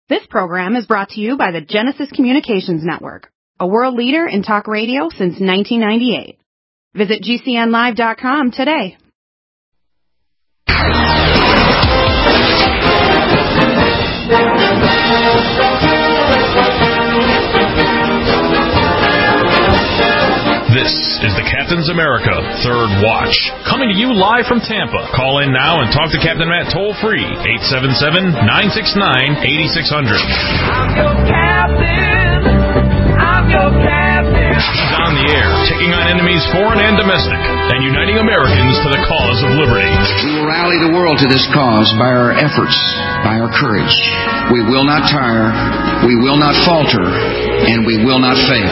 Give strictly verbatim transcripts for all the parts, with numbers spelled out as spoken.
This program is brought to you by the Genesis Communications Network, a world leader in talk radio since nineteen ninety-eight. Visit G C N live dot com today. This is the Captain's America Third Watch, coming to you live from Tampa. Call in now and talk to Captain Matt toll-free, eight seven seven, nine six nine, eight six zero zero. I'm your captain. I'm your captain. He's on the air, taking on enemies foreign and domestic, and uniting Americans to the cause of liberty. We will rally the world to this cause by our efforts, by our courage. We will not tire, we will not falter, and we will not fail.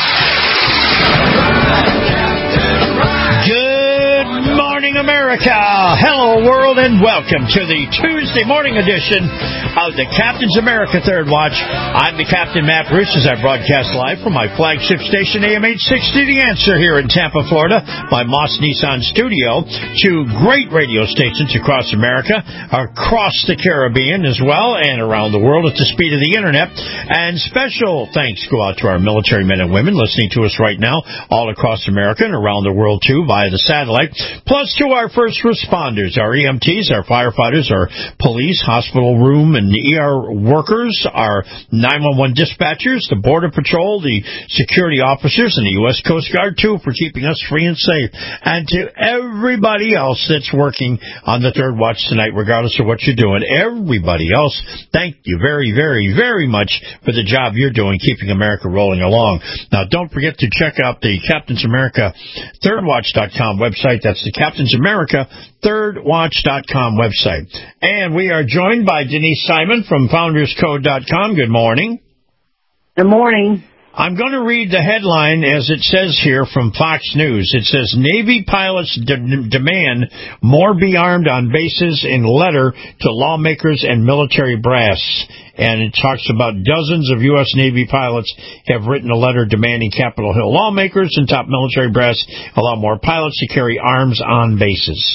Good morning, America. Hello, world, and welcome to the Tuesday morning edition of the Captain's America Third Watch. I'm the Captain, Matt Bruce, as I broadcast live from my flagship station, A M eight sixty, The Answer, here in Tampa, Florida, my Moss Nissan studio, to great radio stations across America, across the Caribbean as well, and around the world at the speed of the Internet. And special thanks go out to our military men and women listening to us right now, all across America and around the world, too, via the satellite, plus to our first responders, our E M Ts, our firefighters, our police, hospital room, and E R workers, our nine one one dispatchers, the Border Patrol, the security officers, and the U S Coast Guard, too, for keeping us free and safe. And to everybody else that's working on the Third Watch tonight, regardless of what you're doing, everybody else, thank you very, very, very much for the job you're doing, keeping America rolling along. Now, don't forget to check out the Captain's America Third Watch dot com website. That's the Captain's America Third Watch dot com website. And we are joined by Denise Simon from Founders Code dot com. Good morning. Good morning. I'm going to read the headline as it says here from Fox News. It says, Navy pilots de- demand more be armed on bases in letter to lawmakers and military brass. And it talks about dozens of U S. Navy pilots have written a letter demanding Capitol Hill lawmakers and top military brass allow more pilots to carry arms on bases.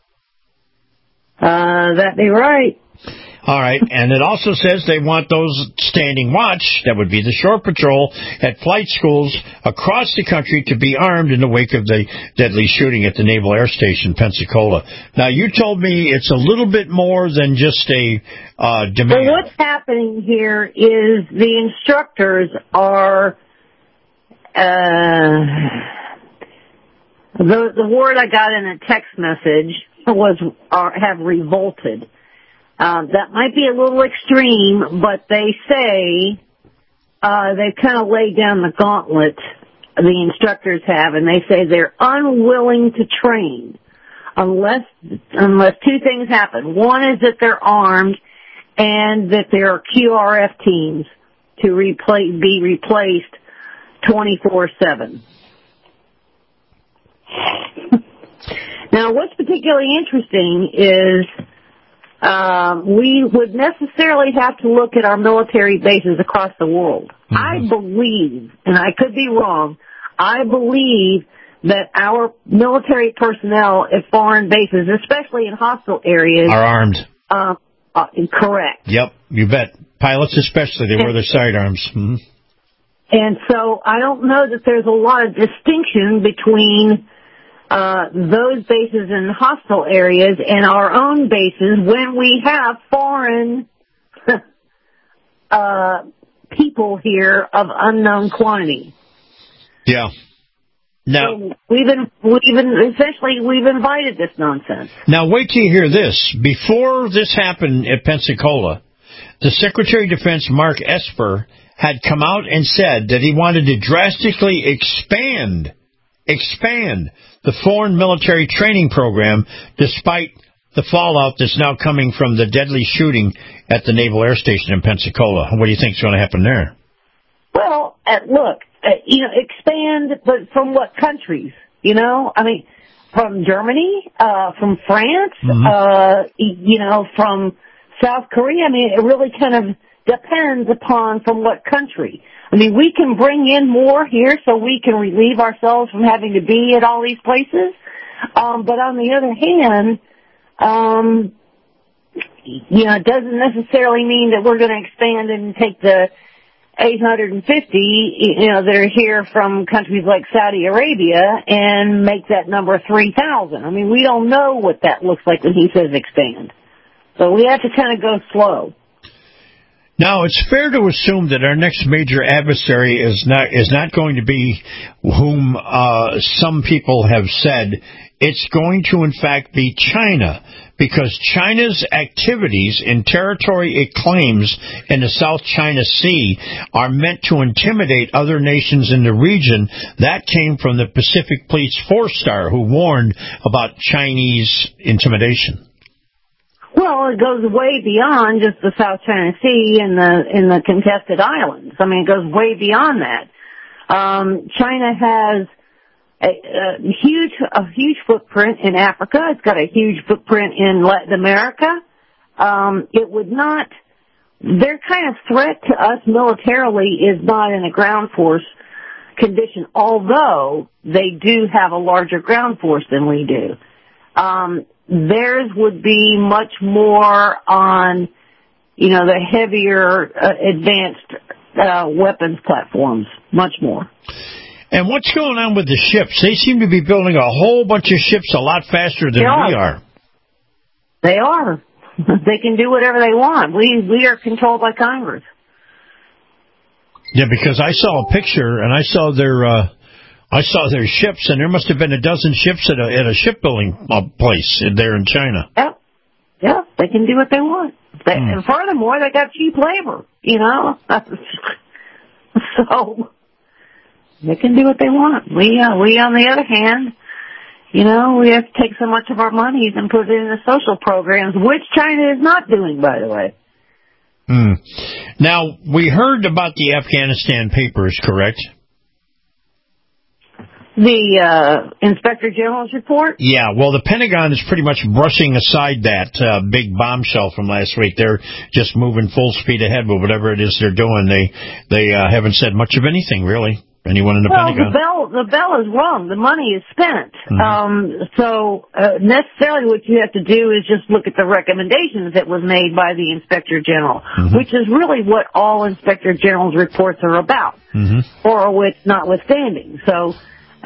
Uh, that'd be right. All right, and it also says they want those standing watch, that would be the shore patrol, at flight schools across the country to be armed in the wake of the deadly shooting at the Naval Air Station, Pensacola. Now, you told me it's a little bit more than just a uh, demand. Well, what's happening here is the instructors are, uh, the, the word I got in a text message was, are, have revolted. Um, that might be a little extreme, but they say uh, they kind of laid down the gauntlet, the instructors have, and they say they're unwilling to train unless unless two things happen. One is that they're armed and that there are Q R F teams to replace, be replaced twenty-four seven. Now, what's particularly interesting is Uh, we would necessarily have to look at our military bases across the world. Mm-hmm. I believe, and I could be wrong, I believe that our military personnel at foreign bases, especially in hostile areas, are armed. Uh, uh, correct. Yep, you bet. Pilots especially, they and, wear their sidearms. Mm-hmm. And so I don't know that there's a lot of distinction between Uh, those bases in hostile areas and our own bases when we have foreign uh, people here of unknown quantity. Yeah. Now, so we've been, we've been, essentially, we've invited this nonsense. Now, wait till you hear this. Before this happened at Pensacola, the Secretary of Defense, Mark Esper, had come out and said that he wanted to drastically expand expand the foreign military training program despite the fallout that's now coming from the deadly shooting at the Naval Air Station in Pensacola. What do you think is going to happen there? Well, uh, look, uh, you know, expand, but from what countries? You know, I mean, from Germany, uh, from France, mm-hmm. uh, you know, from South Korea. I mean, it really kind of depends upon from what country. I mean, we can bring in more here so we can relieve ourselves from having to be at all these places. Um, but on the other hand, um, fifty. You know, it doesn't necessarily mean that we're going to expand and take the eight hundred fifty, you know, that are here from countries like Saudi Arabia and make that number three thousand. I mean, we don't know what that looks like when he says expand. So we have to kind of go slow. Now, it's fair to assume that our next major adversary is not is not going to be whom uh, some people have said. It's going to, in fact, be China, because China's activities in territory it claims in the South China Sea are meant to intimidate other nations in the region. That came from the Pacific Police four-star who warned about Chinese intimidation. Well, it goes way beyond just the South China Sea and the in the contested islands. I mean, it goes way beyond that. Um, China has a, a huge a huge footprint in Africa. It's got a huge footprint in Latin America. Um, it would not. Their kind of threat to us militarily is not in a ground force condition, although they do have a larger ground force than we do. Um, Theirs would be much more on, you know, the heavier, uh, advanced uh, weapons platforms, much more. And what's going on with the ships? They seem to be building a whole bunch of ships a lot faster than they are. we are. They are. They can do whatever they want. We we are controlled by Congress. Yeah, because I saw a picture, and I saw their... Uh, I saw their ships, and there must have been a dozen ships at a, at a shipbuilding place there in China. Yep. Yeah, they can do what they want. They, mm. And furthermore, they got cheap labor, you know. So, they can do what they want. We, uh, we, on the other hand, you know, we have to take so much of our money and put it into social programs, which China is not doing, by the way. Mm. Now, we heard about the Afghanistan papers, correct? The uh, Inspector General's report? Yeah, well, the Pentagon is pretty much brushing aside that uh, big bombshell from last week. They're just moving full speed ahead with whatever it is they're doing. They they uh, haven't said much of anything, really. Anyone in the well, Pentagon? Well, the bell, the bell is rung. The money is spent. Mm-hmm. Um, so uh, necessarily what you have to do is just look at the recommendations that was made by the Inspector General, mm-hmm. which is really what all Inspector General's reports are about, mm-hmm. or with notwithstanding. So...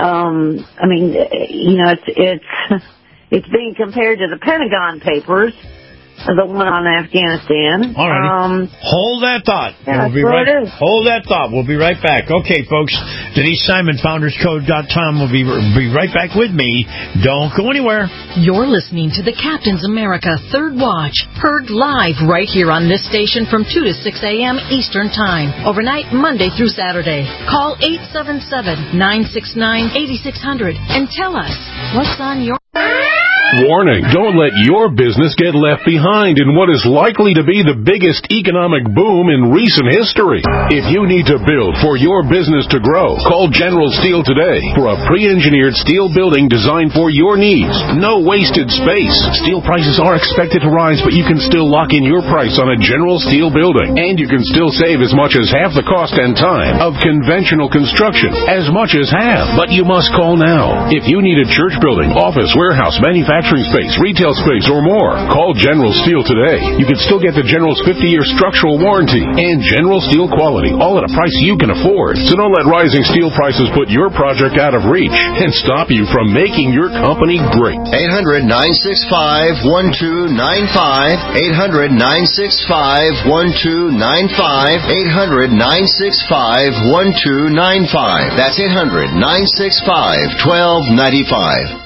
Um, I mean, you know, it's, it's, it's being compared to the Pentagon papers, the one on Afghanistan. All right. Um, Hold that thought. Yeah, we'll be that's right, what it is. Hold that thought. We'll be right back. Okay, folks. Denise Simon, founders code dot com. We'll be, be right back with me. Don't go anywhere. You're listening to the Captain's America Third Watch, heard live right here on this station from two to six a.m. Eastern Time, overnight Monday through Saturday. Call eight seven seven, nine six nine, eight six zero zero and tell us what's on your... Warning, don't let your business get left behind in what is likely to be the biggest economic boom in recent history. If you need to build for your business to grow, call General Steel today for a pre-engineered steel building designed for your needs. No wasted space. Steel prices are expected to rise, but you can still lock in your price on a General Steel building. And you can still save as much as half the cost and time of conventional construction. As much as half. But you must call now. If you need a church building, office, warehouse, manufacturing, space, retail space, or more, call General Steel today. You can still get the General's fifty-year structural warranty and General Steel quality, all at a price you can afford. So don't let rising steel prices put your project out of reach and stop you from making your company great. eight hundred, nine six five, one two nine five, eight hundred, nine six five, one two nine five, eight hundred, nine six five, one two nine five. That's eight hundred, nine six five, one two nine five.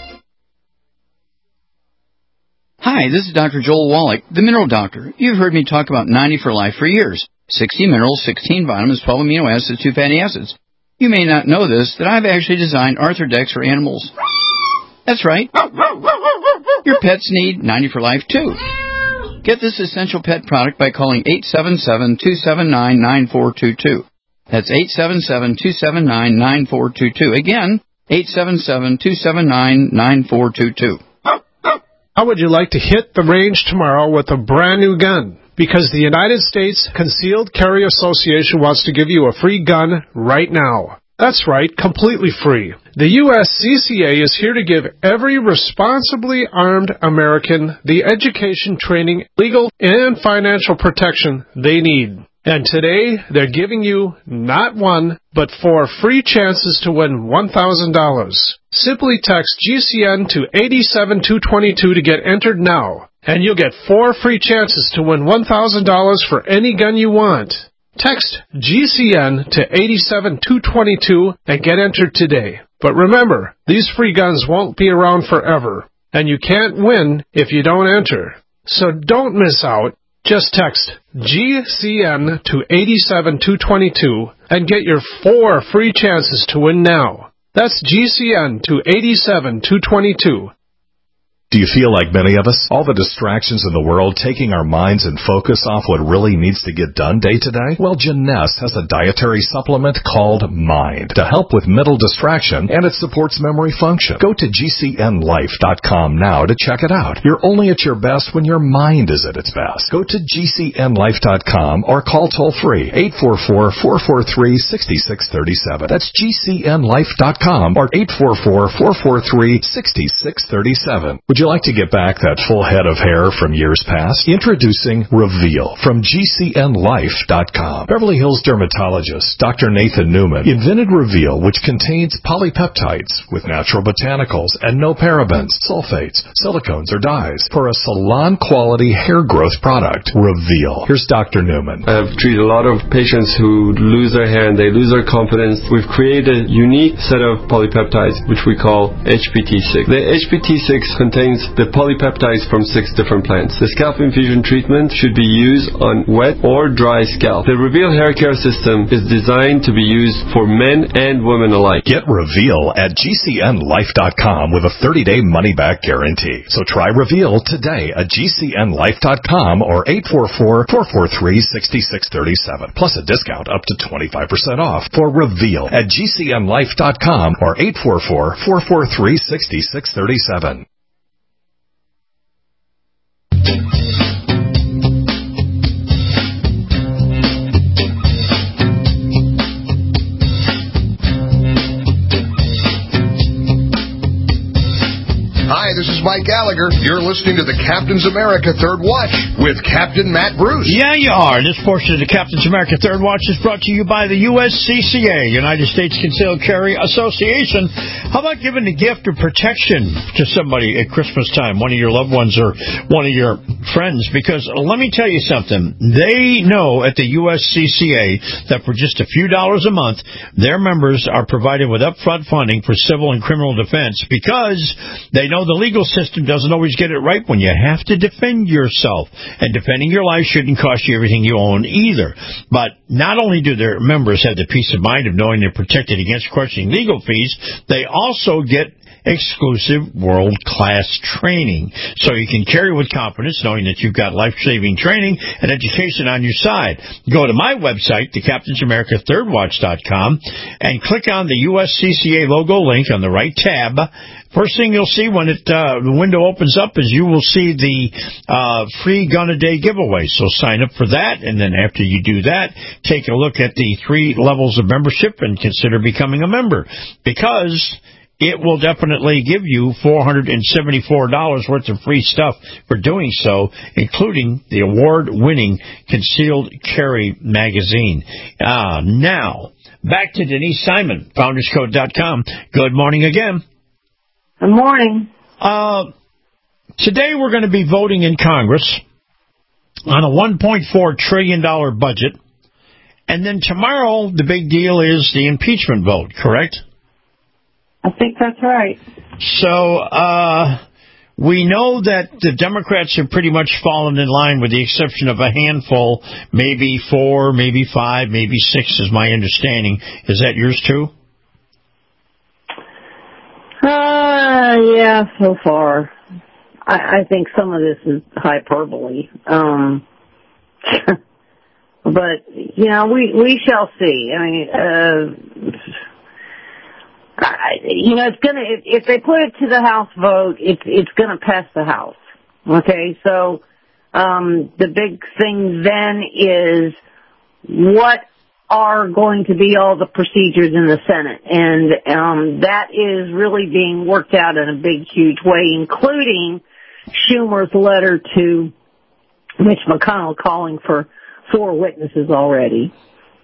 Hi, this is Doctor Joel Wallach, the Mineral Doctor. You've heard me talk about ninety for Life for years. sixty minerals, sixteen vitamins, twelve amino acids, two fatty acids. You may not know this, that I've actually designed Arthrodex for animals. That's right. Your pets need ninety for Life, too. Get this essential pet product by calling eight seven seven, two seven nine, nine four two two. That's eight seven seven, two seven nine, nine four two two. Again, eight seven seven, two seven nine, nine four two two. How would you like to hit the range tomorrow with a brand new gun? Because the United States Concealed Carry Association wants to give you a free gun right now. That's right, completely free. The U S C C A is here to give every responsibly armed American the education, training, legal, and financial protection they need. And today, they're giving you not one, but four free chances to win one thousand dollars. Simply text G C N to eight seven two two two to get entered now, and you'll get four free chances to win one thousand dollars for any gun you want. Text G C N to eight seven two two two and get entered today. But remember, these free guns won't be around forever, and you can't win if you don't enter. So don't miss out. Just text G C N to eight seven two two two and get your four free chances to win now. That's G C N to eight seven two two two. Do you feel like many of us? All the distractions in the world taking our minds and focus off what really needs to get done day to day? Well, Janess has a dietary supplement called Mind to help with mental distraction, and it supports memory function. Go to G C N life dot com now to check it out. You're only at your best when your mind is at its best. Go to G C N life dot com or call toll-free eight four four, four four three, six six three seven. That's G C N life dot com or eight four four, four four three, six six three seven. Would you Would you like to get back that full head of hair from years past? Introducing Reveal from G C N life dot com. Beverly Hills dermatologist Doctor Nathan Newman invented Reveal, which contains polypeptides with natural botanicals and no parabens, sulfates, silicones, or dyes for a salon-quality hair growth product. Reveal. Here's Doctor Newman. I've treated a lot of patients who lose their hair and they lose their confidence. We've created a unique set of polypeptides, which we call H P T six. The H P T six contains the polypeptides from six different plants. The scalp infusion treatment should be used on wet or dry scalp. The Reveal hair care system is designed to be used for men and women alike. Get Reveal at G C N life dot com with a thirty-day money-back guarantee. So try Reveal today at G C N life dot com or eight four four, four four three, six six three seven. Plus a discount up to twenty-five percent off for Reveal at G C N life dot com or eight four four, four four three, six six three seven. Hi, this is Mike Gallagher. You're listening to the Captain's America Third Watch with Captain Matt Bruce. Yeah, you are. This portion of the Captain's America Third Watch is brought to you by the U S C C A, United States Concealed Carry Association. How about giving the gift of protection to somebody at Christmas time, one of your loved ones or one of your friends? Because let me tell you something. They know at the U S C C A that for just a few dollars a month, their members are provided with upfront funding for civil and criminal defense because they know the legal system doesn't always get it right when you have to defend yourself. And defending your life shouldn't cost you everything you own either. But not only do their members have the peace of mind of knowing they're protected against questioning legal fees, they also get exclusive world-class training. So you can carry with confidence knowing that you've got life-saving training and education on your side. Go to my website, the Captain's America Third Watch dot com, and click on the U S C C A logo link on the right tab. First thing you'll see when it uh, the window opens up is you will see the uh, free gun a day giveaway. So sign up for that, and then after you do that, take a look at the three levels of membership and consider becoming a member, because it will definitely give you four hundred seventy-four dollars worth of free stuff for doing so, including the award-winning Concealed Carry magazine. Uh, now, back to Denise Simon, Founders Code dot com. Good morning again. Good morning. Uh, today we're going to be voting in Congress on a one point four trillion dollars budget. And then tomorrow the big deal is the impeachment vote, correct? I think that's right. So uh, we know that the Democrats have pretty much fallen in line with the exception of a handful, maybe four, maybe five, maybe six is my understanding. Is that yours too? Uh, yeah, so far. I, I think some of this is hyperbole. Um, but, you know, we, we shall see. I mean, uh, I, you know, it's gonna, if, if they put it to the House vote, it's, it's gonna pass the House. Okay, so, um, the big thing then is what are going to be all the procedures in the Senate. And um, that is really being worked out in a big, huge way, including Schumer's letter to Mitch McConnell calling for four witnesses already.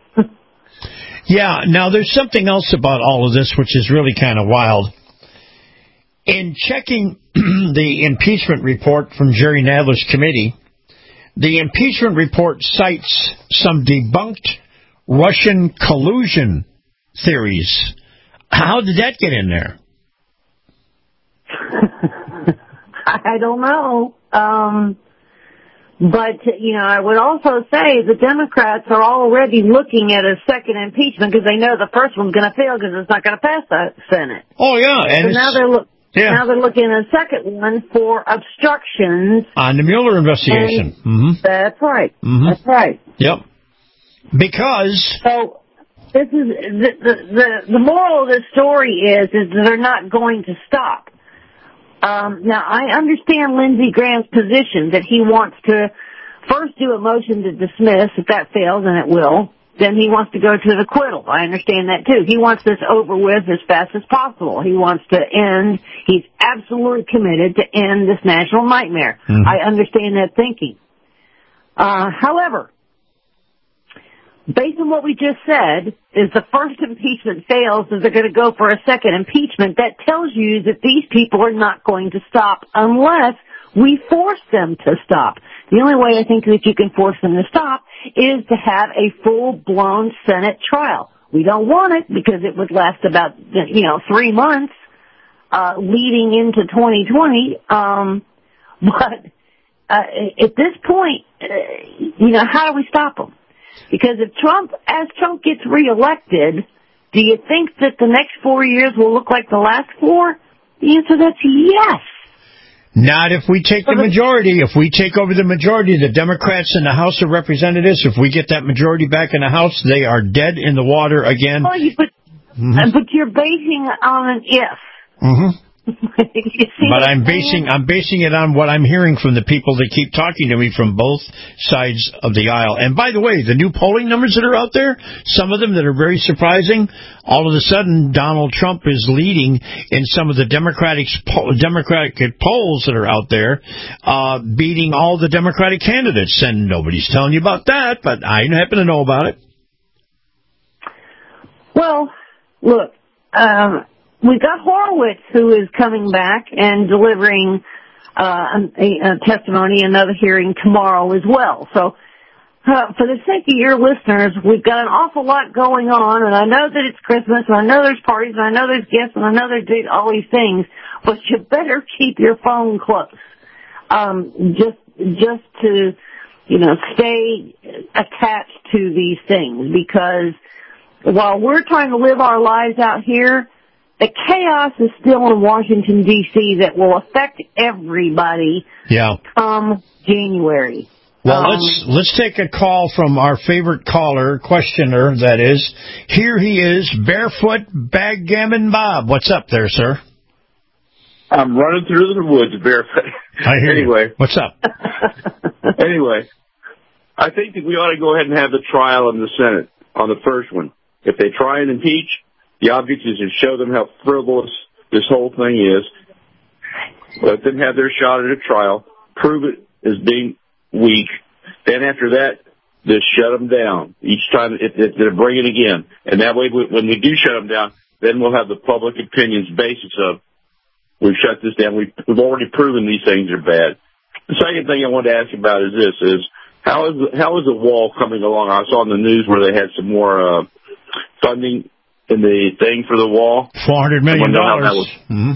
Yeah, now there's something else about all of this which is really kind of wild. In checking the impeachment report from Jerry Nadler's committee, the impeachment report cites some debunked Russian collusion theories. How did that get in there? I don't know. Um, but, you know, I would also say the Democrats are already looking at a second impeachment because they know the first one's going to fail because it's not going to pass the Senate. Oh, yeah. And so now they're, look, yeah. now they're looking at a second one for obstructions. On the Mueller investigation. Mm-hmm. That's right. Mm-hmm. That's right. Yep. Because... So, this is, the, the, the, the moral of this story is, is that they're not going to stop. Um, now, I understand Lindsey Graham's position that he wants to first do a motion to dismiss. If that fails, and it will, then he wants to go to an acquittal. I understand that, too. He wants this over with as fast as possible. He wants to end. He's absolutely committed to end this national nightmare. Mm-hmm. I understand that thinking. Uh, however, based on what we just said, is the first impeachment fails, is they're going to go for a second impeachment. That tells you that these people are not going to stop unless we force them to stop. The only way I think that you can force them to stop is to have a full-blown Senate trial. We don't want it because it would last about, you know, three months uh, leading into twenty twenty. Um, but uh, at this point, uh, you know, how do we stop them? Because if Trump, as Trump gets reelected, do you think that the next four years will look like the last four? The answer to that's yes. Not if we take the majority. If we take over the majority, the Democrats in the House of Representatives, if we get that majority back in the House, they are dead in the water again. Well, you, but, mm-hmm. uh, but you're basing it on an if. Mm-hmm. But I'm basing I'm basing it on what I'm hearing from the people that keep talking to me from both sides of the aisle. And by the way, the new polling numbers that are out there, some of them that are very surprising, all of a sudden Donald Trump is leading in some of the Democratic Democratic polls that are out there, uh, beating all the Democratic candidates. And nobody's telling you about that, but I happen to know about it. Well, look, um, we've got Horowitz, who is coming back and delivering uh, a, a testimony, another hearing tomorrow as well. So uh, for the sake of your listeners, we've got an awful lot going on, and I know that it's Christmas, and I know there's parties, and I know there's gifts, and I know there's all these things, but you better keep your phone close. Um, just, just to, you know, stay attached to these things, because while we're trying to live our lives out here, the chaos is still in Washington, D C that will affect everybody yeah. come January. Well, um, let's let's take a call from our favorite caller, questioner, that is. Here he is, Barefoot Backgammon Bob. What's up there, sir? I'm running through the woods barefoot. I hear anyway. You. What's up? Anyway, I think that we ought to go ahead and have the trial in the Senate on the first one. If they try and impeach, the object is to show them how frivolous this whole thing is. Let them have their shot at a trial, prove it as being weak. Then after that, just shut them down each time if, if they bring it again. And that way, when we do shut them down, then we'll have the public opinion's basis of, we've shut this down. We've, we've already proven these things are bad. The second thing I wanted to ask you about is this, is how is the, how is the wall coming along? I saw in the news where they had some more uh, funding in the thing for the wall. four hundred million dollars. Mm-hmm.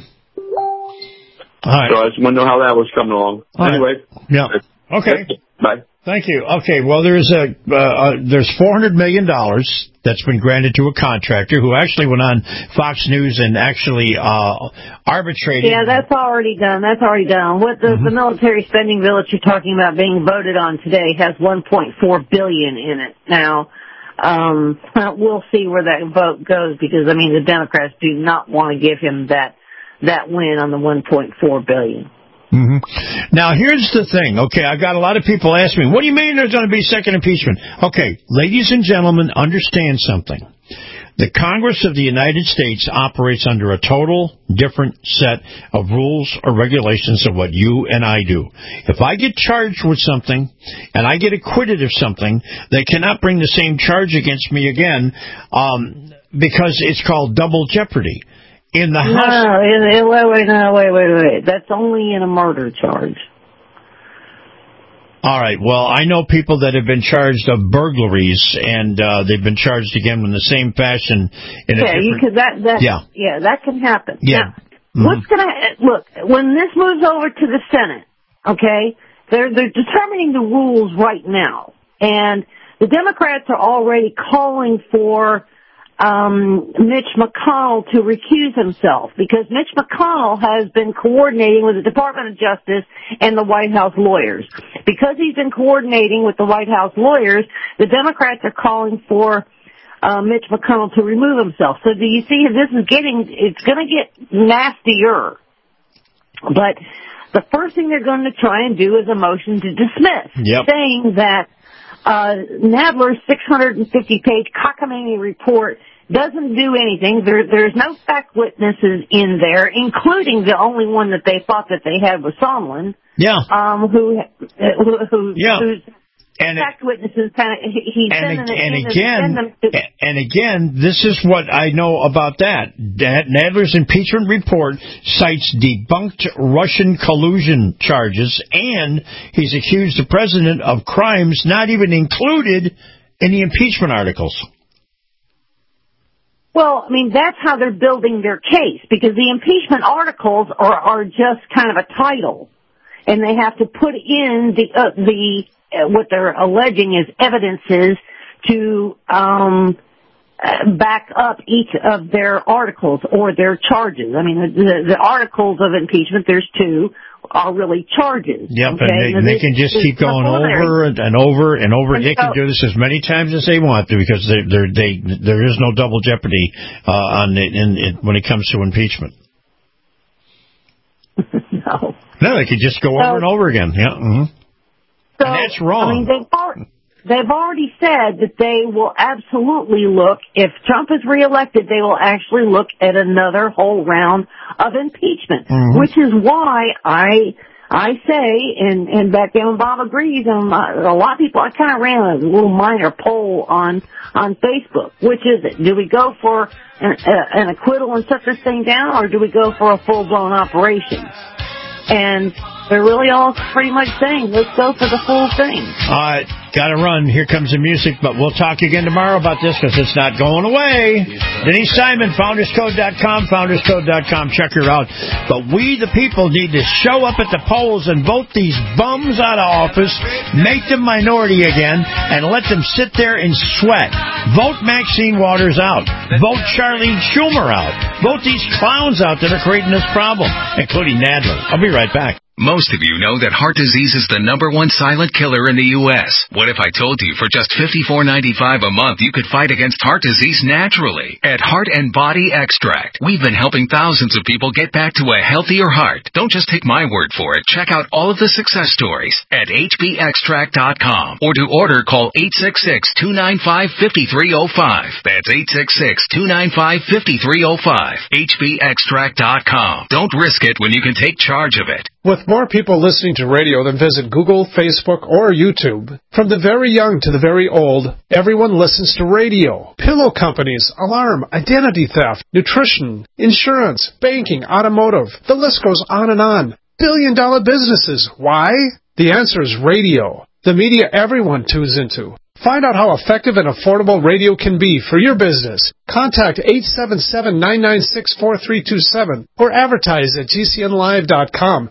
All right. So I just want to know how that was coming along. All anyway. Right. Yeah. Okay. Bye. Thank you. Okay, well, there's a uh, uh, there's four hundred million dollars that's been granted to a contractor who actually went on Fox News and actually uh, arbitrated. Yeah, that's already done. That's already done. What the, mm-hmm. the military spending bill that you're talking about being voted on today has one point four billion dollars in it now. Um, we'll see where that vote goes because, I mean, the Democrats do not want to give him that, that win on the one point four billion dollars. Mm-hmm. Now, here's the thing. Okay, I've got a lot of people ask me, what do you mean there's going to be second impeachment? Okay, ladies and gentlemen, understand something. The Congress of the United States operates under a total different set of rules or regulations of what you and I do. If I get charged with something and I get acquitted of something, they cannot bring the same charge against me again um, because it's called double jeopardy. In the no, House... No, no, wait, wait, no, wait, wait, wait. That's only in a murder charge. All right. Well, I know people that have been charged of burglaries, and uh, they've been charged again in the same fashion. In yeah, a different... you could, that, that, yeah, yeah, that can happen. Yeah. Now, mm-hmm. What's gonna look when this moves over to the Senate? Okay, they're they're determining the rules right now, and the Democrats are already calling for um, Mitch McConnell to recuse himself because Mitch McConnell has been coordinating with the Department of Justice and the White House lawyers. Because he's been coordinating with the White House lawyers, the Democrats are calling for uh, Mitch McConnell to remove himself. So do you see this is getting, it's going to get nastier. But the first thing they're going to try and do is a motion to dismiss, yep. saying that Uh, Nadler's six hundred fifty page cockamamie report doesn't do anything. There, there's no fact witnesses in there, including the only one that they thought that they had was Sondland. Yeah. Um, who, who, who yeah. who's and fact it, witnesses kind of, he, he's and, sending and it again, and, to, and again, this is what I know about that. Nadler's impeachment report cites debunked Russian collusion charges, and he's accused the president of crimes not even included in the impeachment articles. Well, I mean, that's how they're building their case, because the impeachment articles are, are just kind of a title, and they have to put in the, uh, the, uh, what they're alleging is evidences to, um, uh, back up each of their articles or their charges. I mean, the, the articles of impeachment, there's two, are really charges. Yep, okay? and they, and they can just keep going over and, and over and over. And they so, can do this as many times as they want to, because they, they, there is no double jeopardy uh, on the, in, in, when it comes to impeachment. no. No, they could just go so, over and over again. Yeah, mm-hmm. so, and that's wrong. I mean, they've already, they've already said that they will absolutely look, if Trump is reelected, they will actually look at another whole round of impeachment, mm-hmm. which is why I I say, and, and back then when Bob agrees, and a lot of people, I kind of ran a little minor poll on on Facebook. Which is it? Do we go for an, uh, an acquittal and shut this thing down, or do we go for a full-blown operation? And they're really all pretty much saying, let's go for the full thing. All right, gotta run. Here comes the music, but we'll talk again tomorrow about this because it's not going away. Denise Simon, founders code dot com, founders code dot com. Check her out. But we, the people, need to show up at the polls and vote these bums out of office, make them minority again, and let them sit there and sweat. Vote Maxine Waters out. Vote Charlene Schumer out. Vote these clowns out that are creating this problem, including Nadler. I'll be right back. Most of you know that heart disease is the number one silent killer in the U S What if I told you for just fifty-four ninety-five a month you could fight against heart disease naturally? At Heart and Body Extract, we've been helping thousands of people get back to a healthier heart. Don't just take my word for it. Check out all of the success stories at H B extract dot com, or to order, call eight six six, two nine five, five three zero five. That's eight six six, two nine five, five three zero five. H B extract dot com. Don't risk it when you can take charge of it. With more people listening to radio than visit Google, Facebook, or YouTube, from the very young to the very old, everyone listens to radio. Pillow companies, alarm, identity theft, nutrition, insurance, banking, automotive. The list goes on and on. Billion dollar businesses. Why? The answer is radio. The media everyone tunes into. Find out how effective and affordable radio can be for your business. Contact eight seven seven, nine nine six, four three two seven or advertise at G C N live dot com.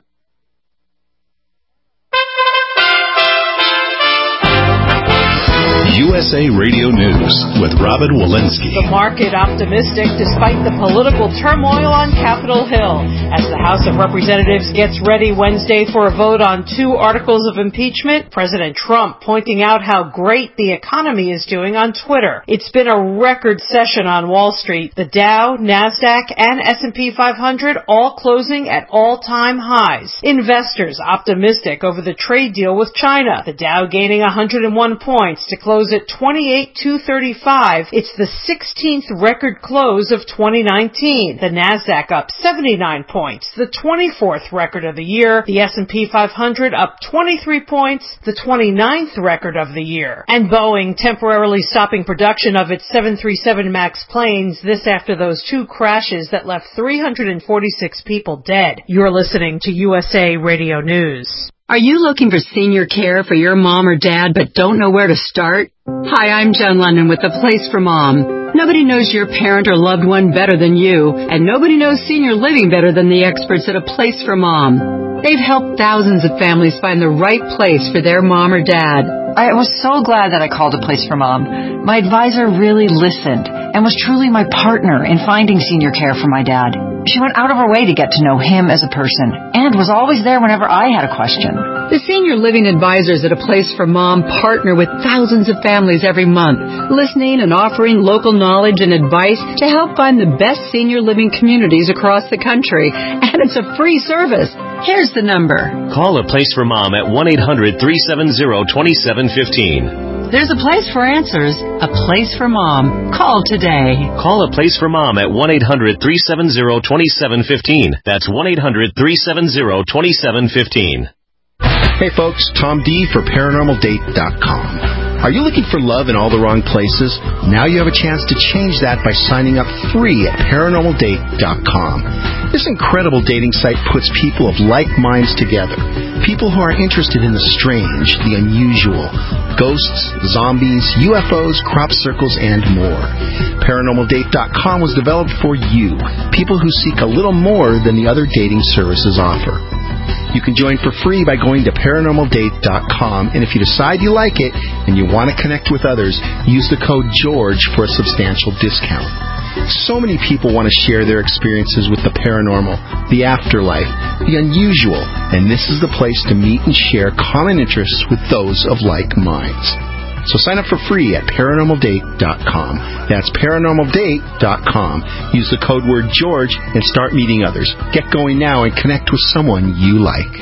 U S A Radio News with Robin Walensky. The market optimistic despite the political turmoil on Capitol Hill as the House of Representatives gets ready Wednesday for a vote on two articles of impeachment. President Trump pointing out how great the economy is doing on Twitter. It's been a record session on Wall Street. The Dow, NASDAQ, and S and P five hundred all closing at all-time highs. Investors optimistic over the trade deal with China. The Dow gaining one hundred one points to close at twenty-eight thousand two hundred thirty-five. It's the sixteenth record close of twenty nineteen. The NASDAQ up seventy-nine points, the twenty-fourth record of the year. The S and P five hundred up twenty-three points, the twenty-ninth record of the year. And Boeing temporarily stopping production of its seven thirty-seven MAX planes, this after those two crashes that left three hundred forty-six people dead. You're listening to U S A Radio News. Are you looking for senior care for your mom or dad but don't know where to start? Hi, I'm Joan London with The Place for Mom. Nobody knows your parent or loved one better than you, and nobody knows senior living better than the experts at A Place for Mom. They've helped thousands of families find the right place for their mom or dad. I was so glad that I called A Place for Mom. My advisor really listened and was truly my partner in finding senior care for my dad. She went out of her way to get to know him as a person and was always there whenever I had a question. The senior living advisors at A Place for Mom partner with thousands of families every month, listening and offering local knowledge and advice to help find the best senior living communities across the country. And it's a free service. Here's the number. Call A Place for Mom at one eight hundred three seven zero two seven one five. There's a place for answers, A Place for Mom. Call today. Call A Place for Mom at one eight hundred three seven zero two seven one five. That's one eight hundred three seven zero two seven one five. Hey folks, Tom D for paranormal date dot com. Are you looking for love in all the wrong places? Now you have a chance to change that by signing up free at paranormal date dot com. This incredible dating site puts people of like minds together. People who are interested in the strange, the unusual, ghosts, zombies, U F Os, crop circles, and more. paranormal date dot com was developed for you, people who seek a little more than the other dating services offer. You can join for free by going to paranormal date dot com, and if you decide you like it and you want to connect with others, use the code GEORGE for a substantial discount. So many people want to share their experiences with the paranormal, the afterlife, the unusual, and this is the place to meet and share common interests with those of like minds. So sign up for free at paranormal date dot com. That's paranormal date dot com. Use the code word George and start meeting others. Get going now and connect with someone you like.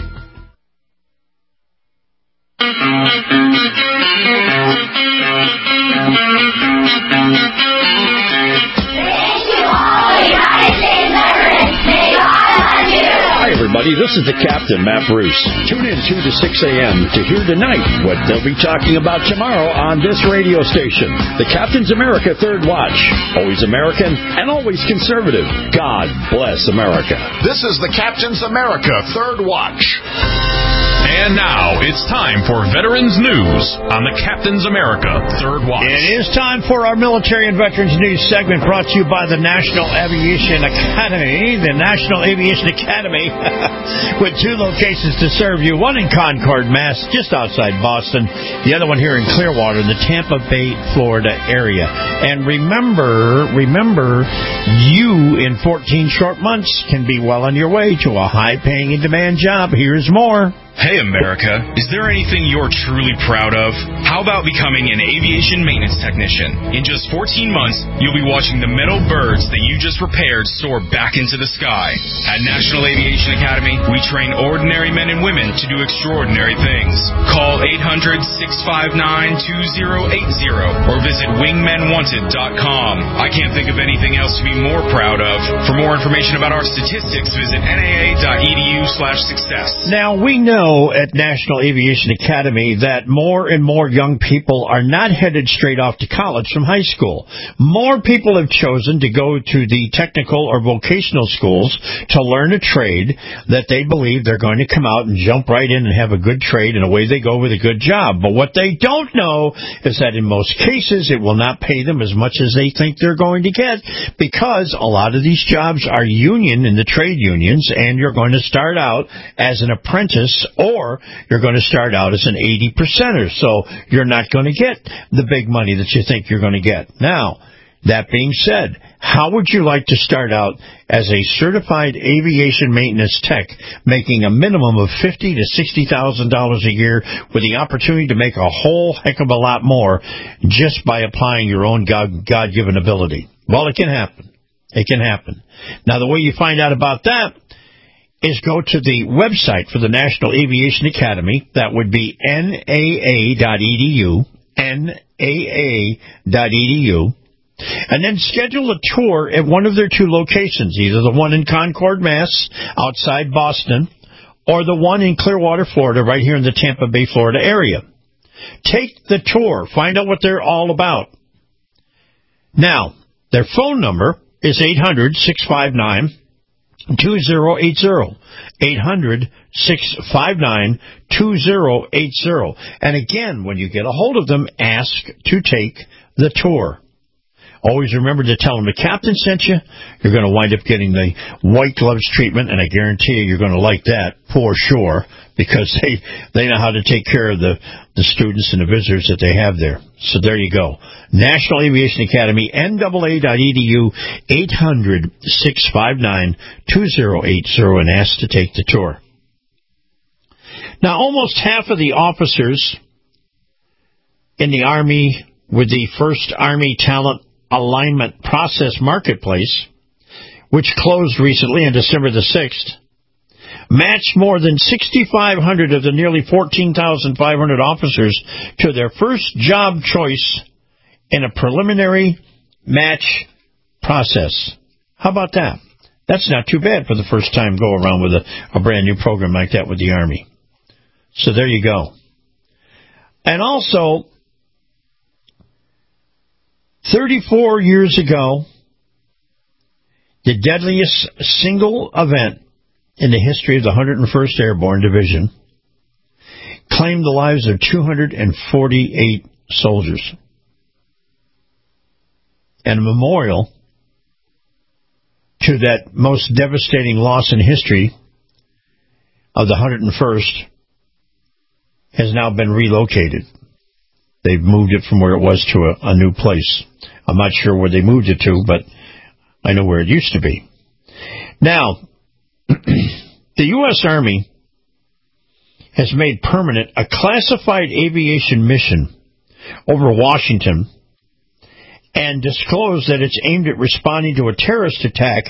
Hi, everybody. This is the Captain, Matt Bruce. Tune in two to six a.m. to hear tonight what they'll be talking about tomorrow on this radio station. The Captain's America Third Watch. Always American and always conservative. God bless America. This is the Captain's America Third Watch. And now it's time for Veterans News on the Captain's America Third Watch. It is time for our Military and Veterans News segment brought to you by the National Aviation Academy. The National Aviation Academy with two locations to serve you. One in Concord, Mass, just outside Boston. The other one here in Clearwater, in the Tampa Bay, Florida area. And remember, remember, you in fourteen short months can be well on your way to a high-paying, in-demand job. Here's more. Hey, America, is there anything you're truly proud of? How about becoming an aviation maintenance technician? In just fourteen months, you'll be watching the metal birds that you just repaired soar back into the sky. At National Aviation Academy, we train ordinary men and women to do extraordinary things. Call eight hundred, six five nine, two zero eight zero or visit wingmen wanted dot com. I can't think of anything else to be more proud of. For more information about our statistics, visit N A A dot E D U slash success. Now, we know at National Aviation Academy that more and more young people are not headed straight off to college from high school. More people have chosen to go to the technical or vocational schools to learn a trade that they believe they're going to come out and jump right in and have a good trade, and away they go with a good job. But what they don't know is that in most cases it will not pay them as much as they think they're going to get, because a lot of these jobs are union in the trade unions, and you're going to start out as an apprentice Or you're going to start out as an eighty percenter, so you're not going to get the big money that you think you're going to get. Now, that being said, how would you like to start out as a certified aviation maintenance tech, making a minimum of fifty thousand to sixty thousand dollars a year, with the opportunity to make a whole heck of a lot more just by applying your own God, God-given ability? Well, it can happen. It can happen. Now, the way you find out about that is go to the website for the National Aviation Academy. That would be N A A dot E D U, N A A dot E D U, and then schedule a tour at one of their two locations, either the one in Concord, Mass, outside Boston, or the one in Clearwater, Florida, right here in the Tampa Bay, Florida area. Take the tour. Find out what they're all about. Now, their phone number is eight hundred, six five nine, two zero eight zero. eight hundred, six five nine, two zero eight zero. And again, when you get a hold of them, ask to take the tour. Always remember to tell them the captain sent you. You're going to wind up getting the white gloves treatment, and I guarantee you you're going to like that for sure, because they, they know how to take care of the, the students and the visitors that they have there. So there you go. National Aviation Academy, N A A dot E D U, eight hundred, six five nine, two zero eight zero, and ask to take the tour. Now, almost half of the officers in the Army with the first Army Talent Alignment Process Marketplace, which closed recently on December the sixth, matched more than six thousand five hundred of the nearly fourteen thousand five hundred officers to their first job choice in a preliminary match process. How about that? That's not too bad for the first time go around with a, a brand new program like that with the Army. So there you go. And also, thirty-four years ago, the deadliest single event in the history of the one hundred first Airborne Division claimed the lives of two hundred forty-eight soldiers. And a memorial to that most devastating loss in history of the one hundred first has now been relocated. They've moved it from where it was to a, a new place. I'm not sure where they moved it to, but I know where it used to be. Now, the U S Army has made permanent a classified aviation mission over Washington and disclosed that it's aimed at responding to a terrorist attack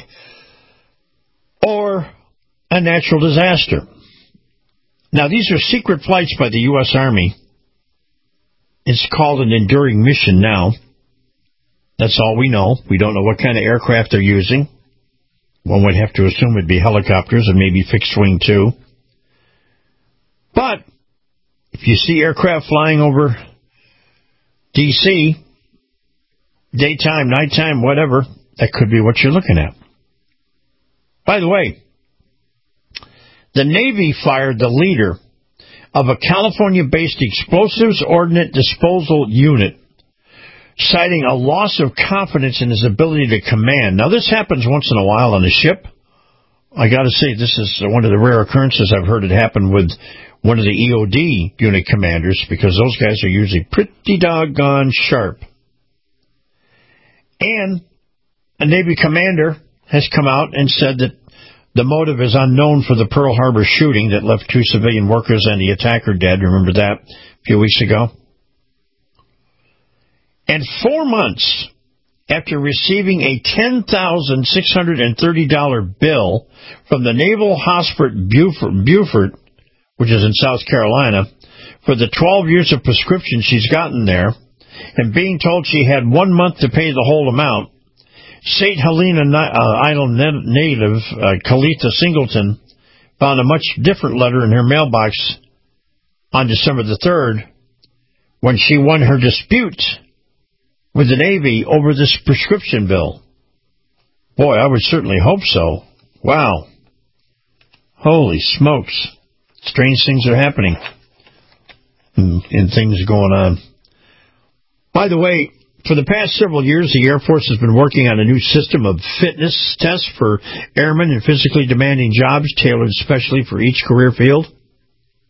or a natural disaster. Now, these are secret flights by the U S Army. It's called an enduring mission now. That's all we know. We don't know what kind of aircraft they're using. One would have to assume it'd be helicopters and maybe fixed wing too. But if you see aircraft flying over D C, daytime, nighttime, whatever, that could be what you're looking at. By the way, the Navy fired the leader of a California-based explosives ordnance disposal unit, citing a loss of confidence in his ability to command. Now, this happens once in a while on a ship. I got to say, this is one of the rare occurrences I've heard it happen with one of the E O D unit commanders, because those guys are usually pretty doggone sharp. And a Navy commander has come out and said that the motive is unknown for the Pearl Harbor shooting that left two civilian workers and the attacker dead. Remember that a few weeks ago? And four months after receiving a ten thousand six hundred thirty dollars bill from the Naval Hospital Beaufort, Beaufort, which is in South Carolina, for the twelve years of prescription she's gotten there, and being told she had one month to pay the whole amount, Saint Helena uh, Island native uh, Kalitha Singleton found a much different letter in her mailbox on December the third when she won her dispute with the Navy over this prescription bill. Boy, I would certainly hope so. Wow. Holy smokes. Strange things are happening and, and things going on. By the way, for the past several years, the Air Force has been working on a new system of fitness tests for airmen in physically demanding jobs tailored especially for each career field.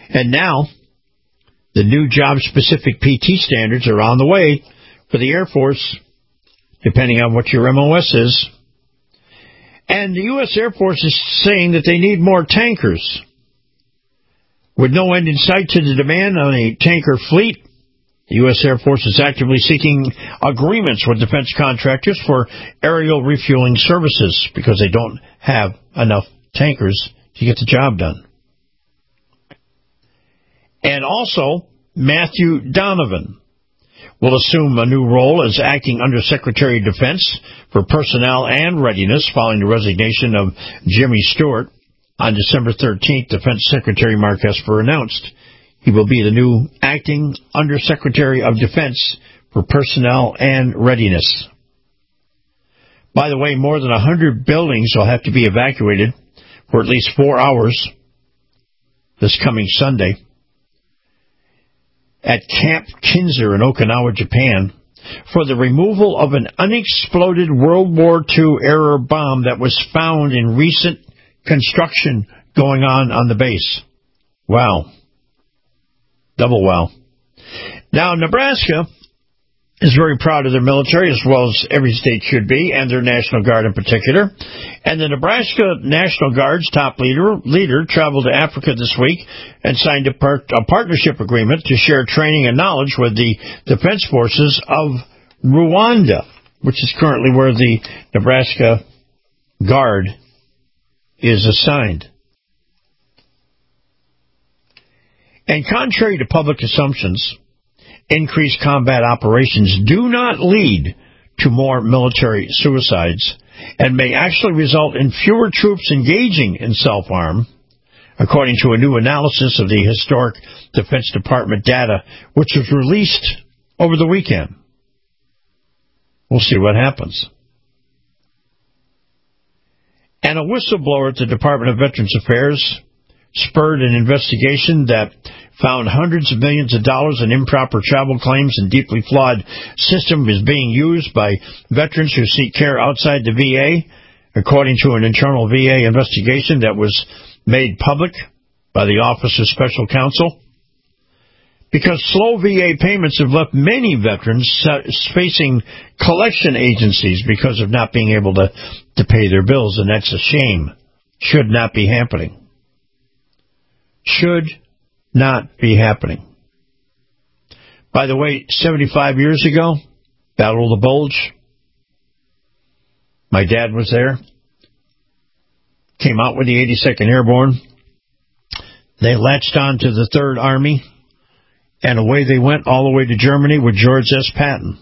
And now, the new job-specific P T standards are on the way for the Air Force, depending on what your M O S is. And the U S Air Force is saying that they need more tankers. With no end in sight to the demand on a tanker fleet, the U S Air Force is actively seeking agreements with defense contractors for aerial refueling services because they don't have enough tankers to get the job done. And also, Matthew Donovan will assume a new role as Acting Undersecretary of Defense for Personnel and Readiness following the resignation of Jimmy Stewart. On December thirteenth, Defense Secretary Mark Esper announced he will be the new Acting Undersecretary of Defense for Personnel and Readiness. By the way, more than one hundred buildings will have to be evacuated for at least four hours this coming Sunday at Camp Kinser in Okinawa, Japan, for the removal of an unexploded World War Two era bomb that was found in recent construction going on on the base. Wow. Double wow. Now, Nebraska is very proud of their military, as well as every state should be, and their National Guard in particular. And the Nebraska National Guard's top leader leader traveled to Africa this week and signed a, part, a partnership agreement to share training and knowledge with the defense forces of Rwanda, which is currently where the Nebraska Guard is assigned. And contrary to public assumptions, increased combat operations do not lead to more military suicides and may actually result in fewer troops engaging in self-harm, according to a new analysis of the historic Defense Department data, which was released over the weekend. We'll see what happens. And a whistleblower at the Department of Veterans Affairs spurred an investigation that found hundreds of millions of dollars in improper travel claims and deeply flawed system is being used by veterans who seek care outside the V A, according to an internal V A investigation that was made public by the Office of Special Counsel. Because slow V A payments have left many veterans facing collection agencies because of not being able to, to pay their bills, and that's a shame. Should not be happening. Should not be happening. By the way, seventy-five years ago, Battle of the Bulge, my dad was there, came out with the eighty-second Airborne. They latched on to the Third Army, and away they went all the way to Germany with George S. Patton.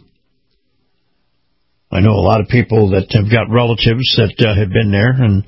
I know a lot of people that have got relatives that uh, have been there and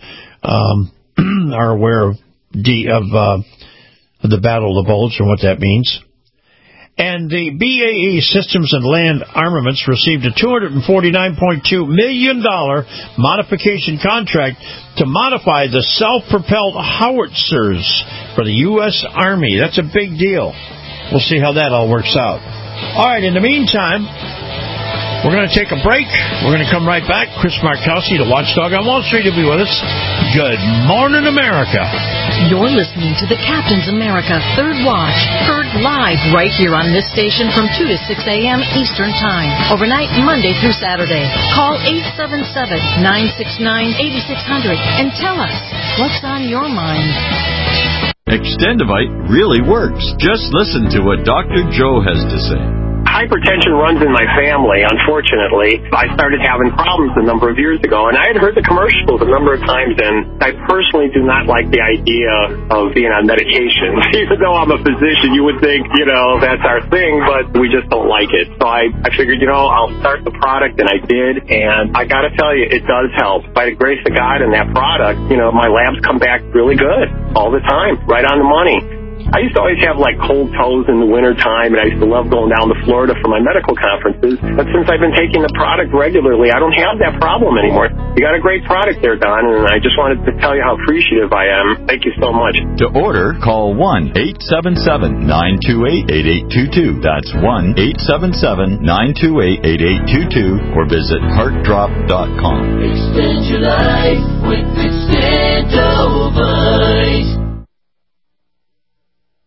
um, are aware of, D, of uh, the Battle of the Bulge and what that means. And the B A E Systems and Land Armaments received a two hundred forty-nine point two million dollars modification contract to modify the self-propelled howitzers for the U S Army. That's a big deal. We'll see how that all works out. All right, in the meantime, we're going to take a break. We're going to come right back. Chris Markowski, the Watchdog on Wall Street, will be with us. Good morning, America. You're listening to the Captain's America Third Watch, heard live right here on this station from two to six a.m. Eastern Time, overnight Monday through Saturday. Call eight seven seven, nine six nine, eight six zero zero and tell us what's on your mind. Extendivite really works. Just listen to what Doctor Joe has to say. Hypertension runs in my family, unfortunately. I started having problems a number of years ago, and I had heard the commercials a number of times, and I personally do not like the idea of being on medication. Even though I'm a physician, you would think, you know, that's our thing, but we just don't like it. So I, I figured, you know, I'll start the product, and I did, and I gotta tell you, it does help. By the grace of God and that product, you know, my labs come back really good all the time, right on the money. I used to always have, like, cold toes in the wintertime, and I used to love going down to Florida for my medical conferences. But since I've been taking the product regularly, I don't have that problem anymore. You got a great product there, Don, and I just wanted to tell you how appreciative I am. Thank you so much. To order, call one eight seven seven, nine two eight, eight eight two two. That's one eight seven seven, nine two eight, eight eight two two, or visit heart drop dot com. Extend your life with Extendovite.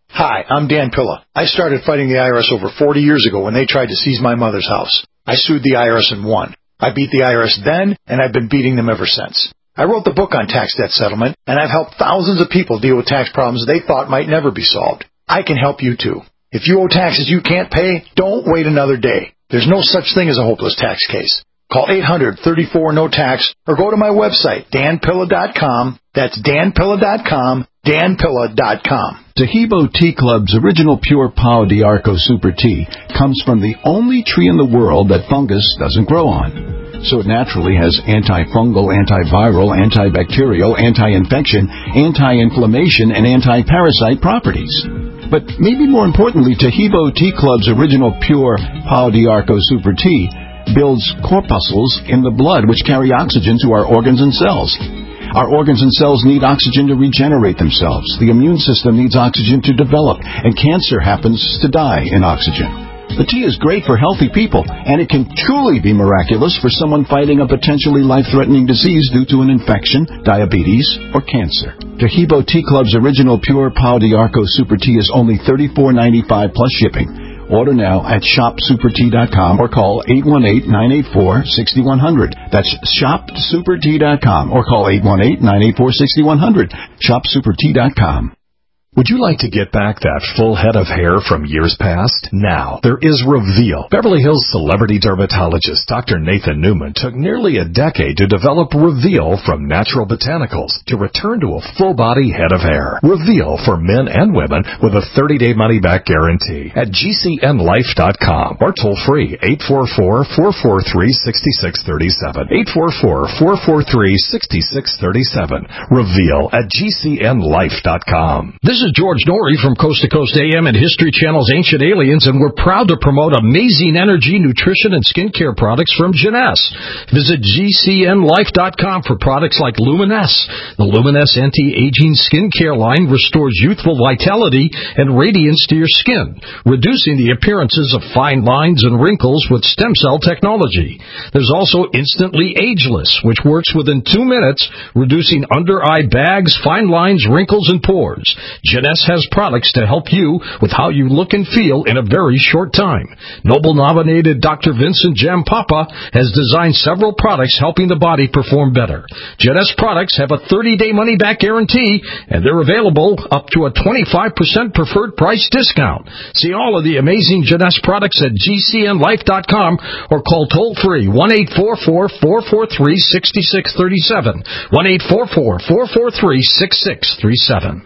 Hi, I'm Dan Pilla. I started fighting the I R S over forty years ago when they tried to seize my mother's house. I sued the I R S and won. I beat the I R S then, and I've been beating them ever since. I wrote the book on tax debt settlement, and I've helped thousands of people deal with tax problems they thought might never be solved. I can help you too. If you owe taxes you can't pay, don't wait another day. There's no such thing as a hopeless tax case. Call eight hundred, thirty-four, no tax or go to my website, dan pilla dot com. That's dan pilla dot com, dan pilla dot com. Tahibo Tea Club's original pure Pau d'Arco Super Tea comes from the only tree in the world that fungus doesn't grow on. So it naturally has antifungal, antiviral, antibacterial, anti-infection, anti-inflammation, and anti-parasite properties. But maybe more importantly, Tahibo Tea Club's original pure Pau d'Arco Super Tea builds corpuscles in the blood which carry oxygen to our organs and cells. Our organs and cells need oxygen to regenerate themselves. The immune system needs oxygen to develop, and cancer happens to die in oxygen. The tea is great for healthy people, and it can truly be miraculous for someone fighting a potentially life-threatening disease due to an infection, diabetes, or cancer. Tahibo Tea Club's original pure Pau d'Arco Super Tea is only thirty-four ninety-five plus shipping. Order now at shop super tea dot com or call eight one eight, nine eight four, six one zero zero. That's shop super tea dot com or call eight one eight, nine eight four, six one zero zero. shop super tea dot com. Would you like to get back that full head of hair from years past? Now, there is Reveal. Beverly Hills celebrity dermatologist Doctor Nathan Newman took nearly a decade to develop Reveal from natural botanicals to return to a full-body head of hair. Reveal for men and women with a thirty-day money-back guarantee at G C N life dot com or toll-free eight four four, four four three, six six three seven. eight four four, four four three, six six three seven. Reveal at G C N life dot com. This is George Norrie from Coast to Coast A M and History Channel's Ancient Aliens, and we're proud to promote amazing energy, nutrition, and skincare products from Jeunesse. Visit G C N life dot com for products like Luminesse. The Luminesse anti-aging skincare line restores youthful vitality and radiance to your skin, reducing the appearances of fine lines and wrinkles with stem cell technology. There's also Instantly Ageless, which works within two minutes, reducing under-eye bags, fine lines, wrinkles, and pores. Jeunesse has products to help you with how you look and feel in a very short time. Nobel-nominated Doctor Vincent Jampapa has designed several products helping the body perform better. Jeunesse products have a thirty-day money-back guarantee, and they're available up to a twenty-five percent preferred price discount. See all of the amazing Jeunesse products at G C N life dot com or call toll-free one eight four four, four four three, six six three seven. one eight four four, four four three, six six three seven.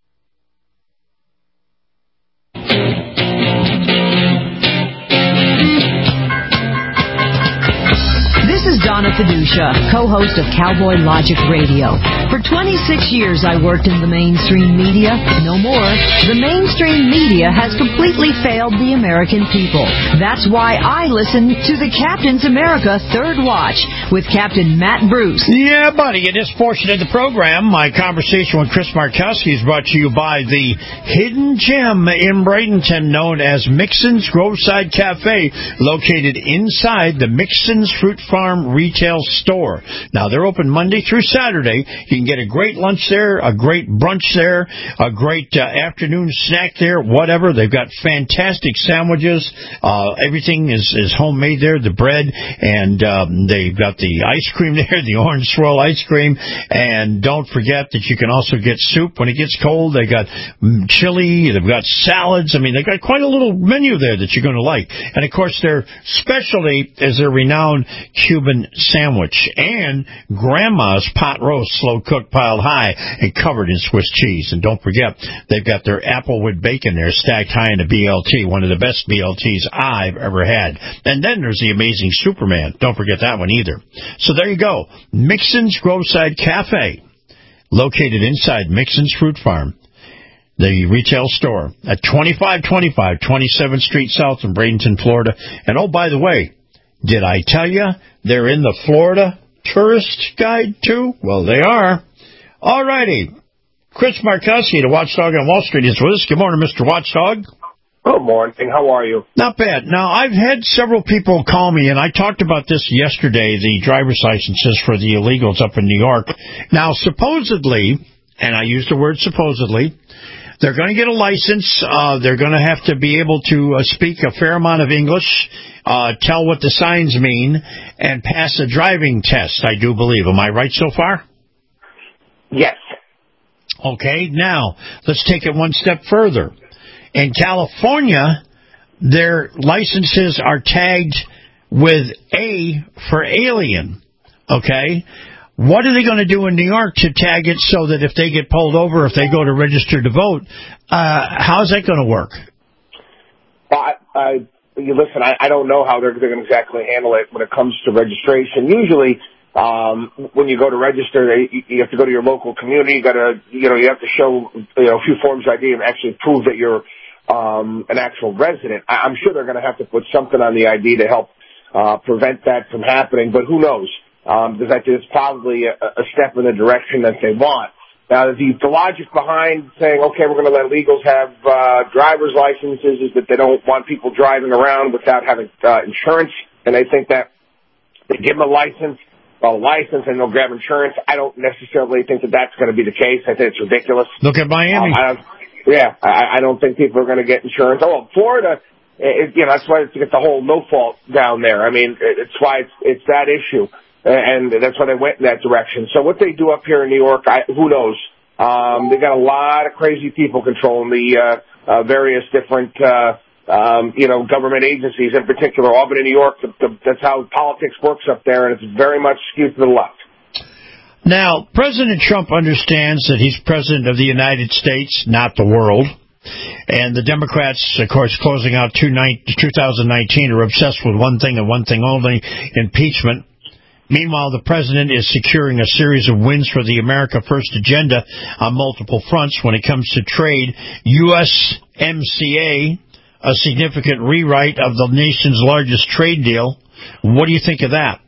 This is Donna Fiducia, co-host of Cowboy Logic Radio. For twenty-six years I worked in the mainstream media. No more. The mainstream media has completely failed the American people. That's why I listen to the Captain's America Third Watch with Captain Matt Bruce. Yeah, buddy. In this portion of the program, my conversation with Chris Markowski is brought to you by the hidden gem in Bradenton known as Mixon's Groveside Cafe, located inside the Mixon's Fruit Farm retail store. Now, they're open Monday through Saturday. You can get a great lunch there, a great brunch there, a great uh, afternoon snack there, whatever. They've got fantastic sandwiches. Uh, everything is, is homemade there, the bread, and um, they've got the ice cream there, the orange swirl ice cream. And don't forget that you can also get soup when it gets cold. They got chili, they've got salads. I mean, they got quite a little menu there that you're going to like. And, of course, their specialty is their renowned Cuban sandwich and Grandma's pot roast, slow cooked, piled high, and covered in Swiss cheese. And don't forget, they've got their applewood bacon there stacked high in a B L T, one of the best B L Ts I've ever had. And then there's the amazing Superman. Don't forget that one either. So there you go. Mixon's Groveside Cafe, located inside Mixon's Fruit Farm, the retail store at twenty-five twenty-five twenty-seventh Street South in Bradenton, Florida. And oh, by the way, did I tell you they're in the Florida Tourist Guide, too? Well, they are. All righty. Chris Markowski, the Watchdog on Wall Street, is with us. Good morning, Mister Watchdog. Good morning. How are you? Not bad. Now, I've had several people call me, and I talked about this yesterday, the driver's licenses for the illegals up in New York. Now, supposedly, and I use the word supposedly, They're going to get a license. Uh, they're going to have to be able to uh, speak a fair amount of English, uh, tell what the signs mean, and pass a driving test, I do believe. Am I right so far? Yes. Okay, now, let's take it one step further. In California, their licenses are tagged with A for alien, okay? What are they going to do in New York to tag it so that if they get pulled over, if they go to register to vote, uh, how's that going to work? Well, I, I, you listen, I, I don't know how they're, they're going to exactly handle it when it comes to registration. Usually, um, when you go to register, they, you have to go to your local community. You got to, you know, you have to show, you know, a few forms of I D and actually prove that you're um, an actual resident. I, I'm sure they're going to have to put something on the I D to help uh, prevent that from happening. But who knows? Um, because I think it's probably a, a step in the direction that they want. Now, the, the logic behind saying, okay, we're going to let illegals have uh, driver's licenses is that they don't want people driving around without having uh, insurance. And I think that they give them a license, a license, and they'll grab insurance. I don't necessarily think that that's going to be the case. I think it's ridiculous. Look at Miami. Um, I don't, yeah, I, I don't think people are going to get insurance. Oh, well, Florida, it, you know, that's why it's get the whole no fault down there. I mean, it's why it's, it's that issue. And that's why they went in that direction. So what they do up here in New York, I, who knows? Um, they got a lot of crazy people controlling the uh, uh, various different, uh, um, you know, government agencies. In particular, Albany, New York. The, the, that's how politics works up there, and it's very much skewed to the left. Now, President Trump understands that he's president of the United States, not the world. And the Democrats, of course, closing out two thousand nineteen, are obsessed with one thing and one thing only: impeachment. Meanwhile, the president is securing a series of wins for the America First agenda on multiple fronts when it comes to trade. U S M C A, a significant rewrite of the nation's largest trade deal. What do you think of that?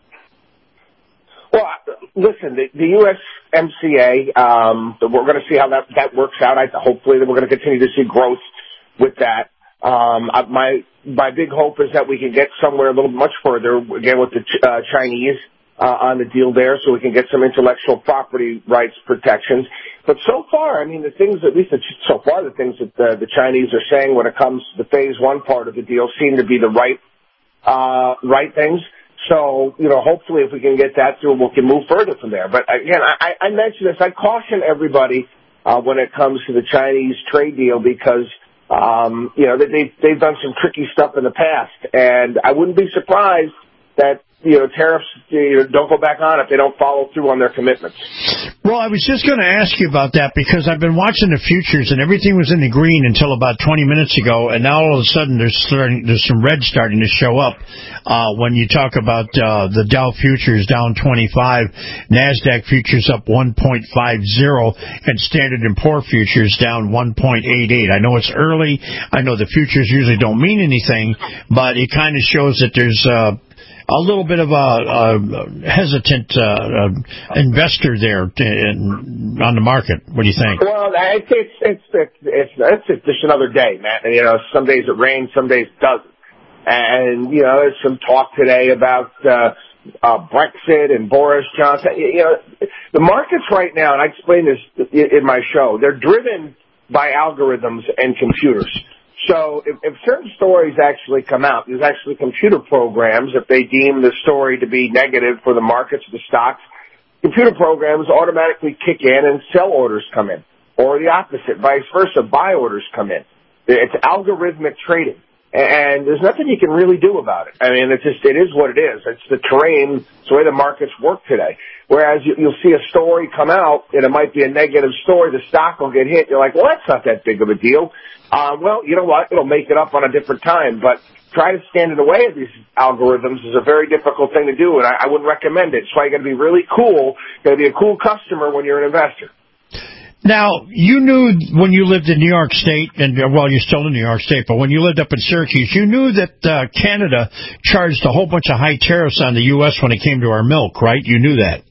Well, listen, the, the U S M C A, um, we're going to see how that, that works out. I, hopefully we're going to continue to see growth with that. Um, my my big hope is that we can get somewhere a little much further, again, with the uh, Chinese uh, on the deal there, so we can get some intellectual property rights protections. But so far, I mean, the things, at least so far, the things that the, the Chinese are saying when it comes to the phase one part of the deal seem to be the right uh, right things. So, you know, hopefully if we can get that through, we can move further from there. But, again, I, I mentioned this. I caution everybody uh, when it comes to the Chinese trade deal because – Um, you know, they, they've done some tricky stuff in the past, and I wouldn't be surprised that, you know, tariffs you know, don't go back on if they don't follow through on their commitments. Well, I was just going to ask you about that because I've been watching the futures, and everything was in the green until about twenty minutes ago, and now all of a sudden there's starting, there's some red starting to show up uh, when you talk about uh, the Dow futures down twenty-five, NASDAQ futures up one point five zero, and Standard and Poor futures down one point eight eight. I know it's early. I know the futures usually don't mean anything, but it kind of shows that there's uh, a little bit of a, a hesitant uh, uh, investor there in, on the market. What do you think? Well, it's it's it's it's, it's, it's just another day, man. You know, some days it rains, some days it doesn't. And you know, there's some talk today about uh, uh, Brexit and Boris Johnson. You know, the markets right now, and I explained this in my show, they're driven by algorithms and computers. So if, if certain stories actually come out, there's actually computer programs, if they deem the story to be negative for the markets, the stocks, computer programs automatically kick in and sell orders come in. Or the opposite, vice versa, buy orders come in. It's algorithmic trading. And there's nothing you can really do about it. I mean, it's just, it is what it is. It's the terrain, it's the way the markets work today. Whereas you, you'll see a story come out, and it might be a negative story, the stock will get hit. You're like, well, that's not that big of a deal. Uh, well, you know what? It'll make it up on a different time. But try to stand in the way of these algorithms is a very difficult thing to do, and I, I wouldn't recommend it. It's why you got to be really cool. You got to be a cool customer when you're an investor. Now, you knew when you lived in New York State, and well, you're still in New York State, but when you lived up in Syracuse, you knew that uh, Canada charged a whole bunch of high tariffs on the U S when it came to our milk, right? You knew that.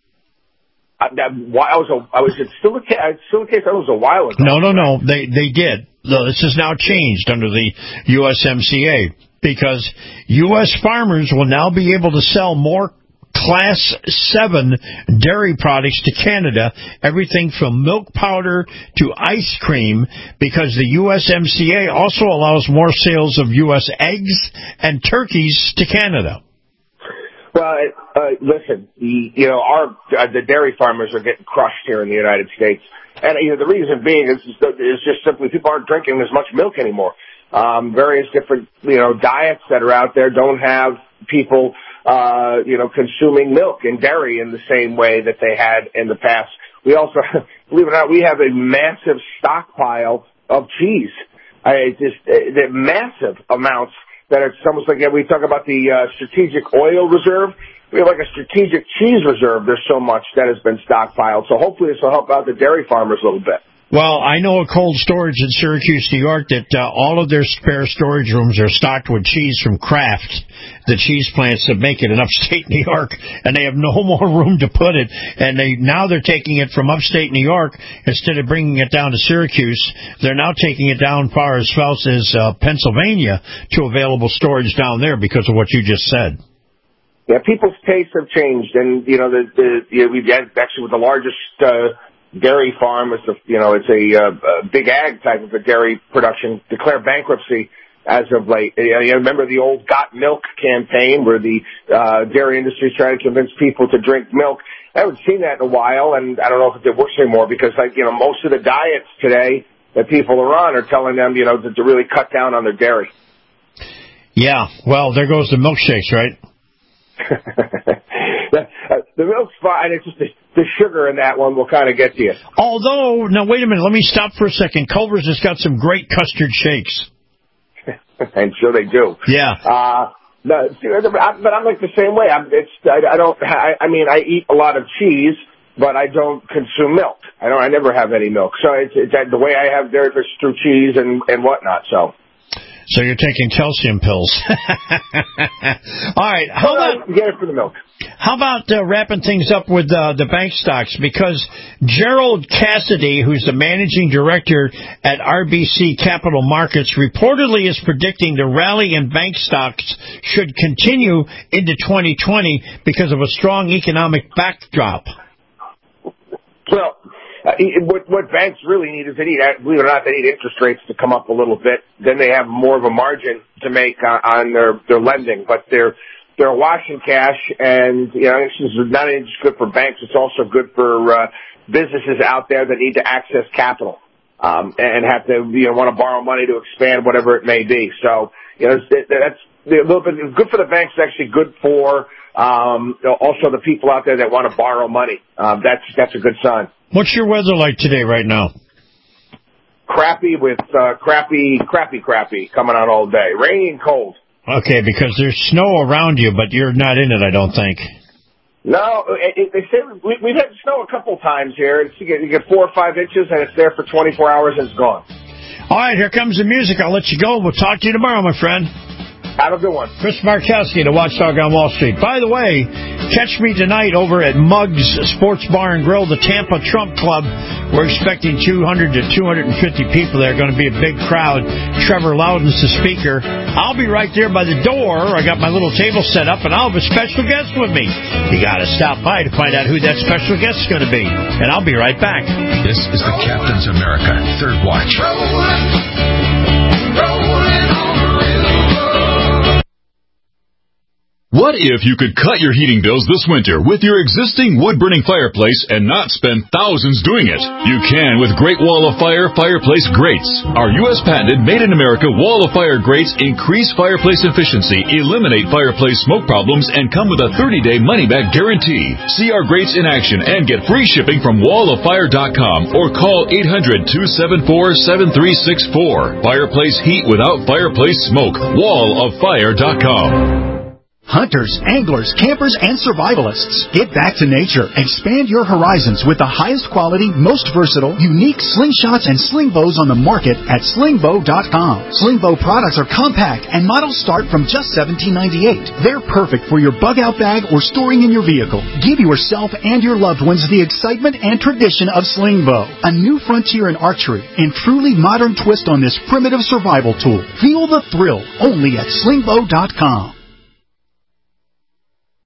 I, I was a, I was it's still a case. Still a case. That was a while ago. No, no, no. They they did. No, this has now changed under the U S M C A because U S farmers will now be able to sell more Class seven dairy products to Canada, everything from milk powder to ice cream, because the U S M C A also allows more sales of U S eggs and turkeys to Canada. Well, uh, listen, the, you know, our uh, the dairy farmers are getting crushed here in the United States. And, you know, the reason being is, is just simply people aren't drinking as much milk anymore. Um, various different, you know, diets that are out there don't have people, uh, you know, consuming milk and dairy in the same way that they had in the past. We also, believe it or not, we have a massive stockpile of cheese. I just, uh, the massive amounts that it's almost like, we talk about the uh, strategic oil reserve. We have like a strategic cheese reserve. There's so much that has been stockpiled. So hopefully this will help out the dairy farmers a little bit. Well, I know a cold storage in Syracuse, New York, that uh, all of their spare storage rooms are stocked with cheese from Kraft, the cheese plants that make it in upstate New York, and they have no more room to put it. And they now they're taking it from upstate New York, instead of bringing it down to Syracuse, they're now taking it down far as far as uh, Pennsylvania to available storage down there because of what you just said. Yeah, people's tastes have changed, and you know the, the you know, we've had actually with the largest uh, dairy farm, it's a you know it's a, uh, a big ag type of a dairy production, declare bankruptcy as of late. You, know, you remember the old Got Milk campaign where the uh, dairy industry is trying to convince people to drink milk. I haven't seen that in a while, and I don't know if it works anymore because like you know most of the diets today that people are on are telling them you know to, to really cut down on their dairy. Yeah, well, there goes the milkshakes, right? the, uh, the milk's fine. It's just the, the sugar in that one will kind of get to you. Although, now wait a minute. Let me stop for a second. Culver's has got some great custard shakes. I'm sure they do. Yeah. Uh, no, but I'm like the same way. I'm, it's, I, I don't. I, I mean, I eat a lot of cheese, but I don't consume milk. I don't. I never have any milk. So it's, it's the way I have dairy fish through cheese and and whatnot. So. So you're taking calcium pills. All right. How well, about get it for the milk? How about uh, wrapping things up with uh, the bank stocks? Because Gerald Cassidy, who's the managing director at R B C Capital Markets, reportedly is predicting the rally in bank stocks should continue into twenty twenty because of a strong economic backdrop. Well, uh, what, what banks really need is they need, believe it or not, they need interest rates to come up a little bit. Then they have more of a margin to make on, on their, their lending. But they're they're washing cash, and you know, this is not only just good for banks, it's also good for uh, businesses out there that need to access capital um, and have to you know want to borrow money to expand whatever it may be. So you know, it, that's a little bit good for the banks. It's actually good for um, also the people out there that want to borrow money. Um, that's that's a good sign. What's your weather like today, right now? Crappy with uh, crappy, crappy, crappy coming out all day. Rainy and cold. Okay, because there's snow around you, but you're not in it, I don't think. No, it, it, they say we, we've had snow a couple times here. It's, you, get, you get four or five inches, and it's there for twenty-four hours, and it's gone. All right, here comes the music. I'll let you go. We'll talk to you tomorrow, my friend. Have a good one. Chris Markowski, the Watchdog on Wall Street. By the way, catch me tonight over at Muggs Sports Bar and Grill, the Tampa Trump Club. We're expecting two hundred to two hundred fifty people there. Going to be a big crowd. Trevor Loudon's the speaker. I'll be right there by the door. I got my little table set up, and I'll have a special guest with me. You got to stop by to find out who that special guest is going to be. And I'll be right back. This is the Captain's America Third Watch. What if you could cut your heating bills this winter with your existing wood-burning fireplace and not spend thousands doing it? You can with Great Wall of Fire fireplace grates. Our U S patented made-in-America Wall of Fire grates increase fireplace efficiency, eliminate fireplace smoke problems, and come with a thirty-day money-back guarantee. See our grates in action and get free shipping from wall of fire dot com or call eight hundred, two seven four, seven three six four. Fireplace heat without fireplace smoke. wall of fire dot com. Hunters, anglers, campers, and survivalists. Get back to nature. Expand your horizons with the highest quality, most versatile, unique slingshots and sling bows on the market at sling bow dot com. Sling bow products are compact and models start from just seventeen ninety-eight. They're perfect for your bug out bag or storing in your vehicle. Give yourself and your loved ones the excitement and tradition of sling bow. A new frontier in archery and truly modern twist on this primitive survival tool. Feel the thrill only at sling bow dot com.